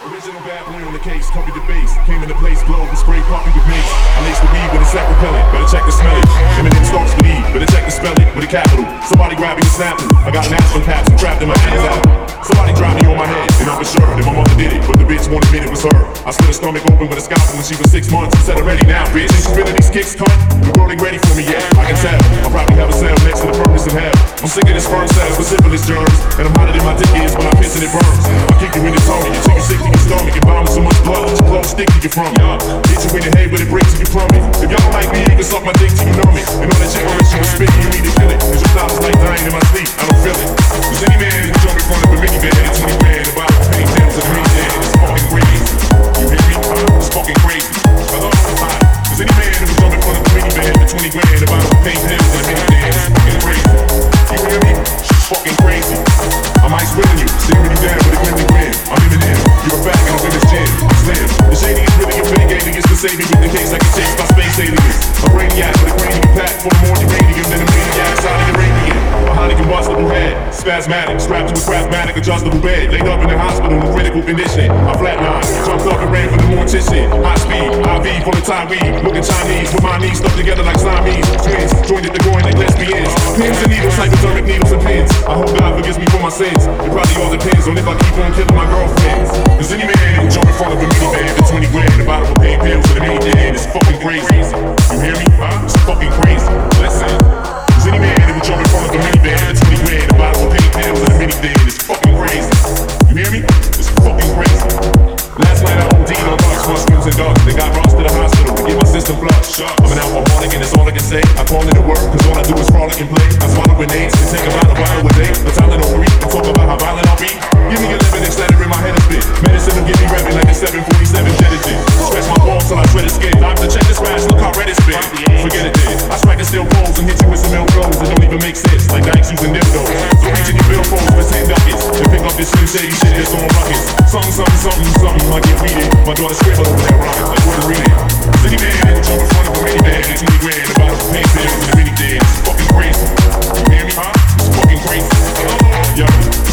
Original bad boy on the case, copied the bass. Came in the place, globe and spray poppy with mace. I laced the weed with a sack repellent, better check the smell it. Eminem starts with E, better check the spell it with a capital. Somebody grab me and snap it. I got an aspirin caps trapped in my hands out. Somebody dropped me on my head, and I'm for sure that my mother did it, but the bitch won't admit it was her. I split her stomach open with a scalpel when she was 6 months. Said I'm ready now, bitch. Ain't you feeling these kicks, cunt? The world ain't ready for me yet. I can tell. I'll probably have a cell next to the furnace in hell. I'm sick of this first cells with syphilis germs, and I'm hotter than my dick is when I piss and it burns. I kick you in the tummy until you sick to your stomach and vomit so much blood that your clothes stick to your from me. Hit you in the head, but it breaks if you plummet. If y'all don't like me, you can suck my dick till you numb it. And all that gibberish you was spitting, you need to kill it. Cause your style is like dying in my sleep. I don't feel it. Cause any man who jump in front of a minivan at 20 grand about to pay tails and pay dead, it's fucking crazy. You hear me? It's fucking crazy. Hello? Hi. Cause any man who jump in front of a minivan at 20 grand about to pay tails and pay dead, it's fucking crazy. You hear me? It's fucking crazy. I'm ice winning you, staring you down with a grinning grin. I'm Eminem, you're a fag in a women's gym. Slim, the shady is really a fake alien to save me with the case I can chase by space aliens. A brainiac with a cranium pack for more uranium than a maniac out of Uranian. A highly combustible head, spasmatic, strapped to a craftmatic adjustable bed. Laid up in the hospital in critical condition. I flatlined, jumped up and ran for the mortician. High speed, IV from the Thai weed, looking Chinese with my knees stuck together like Siamese twins. Joined at the groin like lesbians. Pins and needles, hypodermic needles and pins. I hope God forgives me for my sins. It probably all depends on if I keep on killing my girlfriends. Cause any man who jump in front of a minivan for 20 grand, a bottle of pain pills for the main dead, it's fucking crazy. You hear me? It's fucking crazy. Listen. Cause any man who jump in front of a minivan for 20 grand, a bottle of pain pills for the minivan, it's fucking crazy. You hear me? It's fucking crazy. Last night I OD'd on drugs, mushrooms and dogs. They got rushed to the hospital to get my system flushed. I'm an alcoholic and that's all I can say. I call it a work cause all I do is frolic and play. I swallow grenades and take about a bottle a day. The talent over eat and talk about how violent I'll be. Give me 11 and let it in my head a bit. Medicine will get me revving like a 747 Genesis. Stretch my balls till I shred his skin. Doctor, check this rash, look how red it's been. Forget it then. I strike the steel poles and hit you with some ill blows that don't even make sense. Like Dykes using dildos. So reach in your billfolds for 10 ducats and pick up this slim shady shit that's on buckets. Something, something, something, something. I get reading. My daughter scribble over that rhyme. Like where to read it. City man who jump in front of a minivan at 20 grand. A bottle of pain pills and a mini dead. It's fucking crazy. You hear me? It's fucking crazy. Yo.